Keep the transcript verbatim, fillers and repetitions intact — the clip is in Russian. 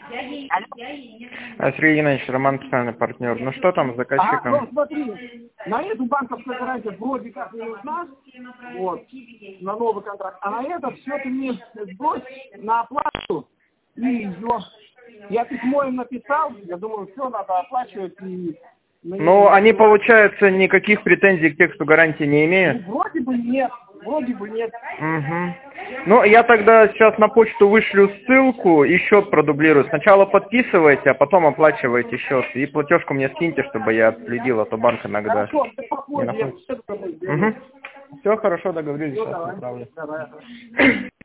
Алло. А, Сергей Геннадьевич, Роман, специальный партнер. Ну что там с А, заказчиком? ну смотри, на эту банковская гарантия вроде как не нужна, вот, на новый контракт, а на это все ты мне сбрось на оплату, и ее. Я письмо им написал, я думаю, все, надо оплачивать, и... Ну, они, получается, никаких претензий к тексту гарантии не имеют? Ну, вроде бы нет, вроде бы нет. Угу. Ну, я тогда сейчас на почту вышлю ссылку и счет продублирую. Сначала подписывайте, а потом оплачивайте счет. И платежку мне скиньте, чтобы я отследил, а то банк иногда Хорошо, ты не попозже, я находит. все это сделаю. Угу. Все хорошо, договорились, Всё, сейчас давай. направлю. Давай.